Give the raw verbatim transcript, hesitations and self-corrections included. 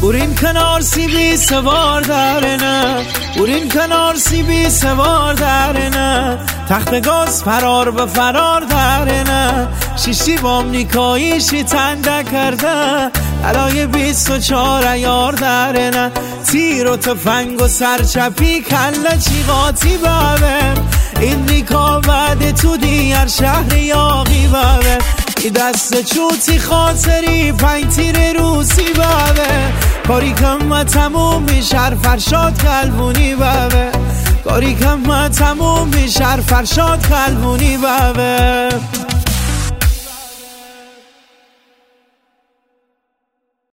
برین کنار سیبی سوار دارنه، برین کنار سیبی سوار دارنه، تخت گاز فرار به فرار دارنه، شیشی بام نیکاییشی تنده کرده، علای بیست و چار ایار دارنه، تیر و تفنگ و سرچپی کله چیقاتی بابه، این نیکا بعد تو دیگر شهر یاقی بابه، ای دست چوتی خاطری پنج تیر روسی بابه، کاری کم تموم میشر فرشاد قلبونی بابه، کاری کم تموم میشر فرشاد قلبونی بابه.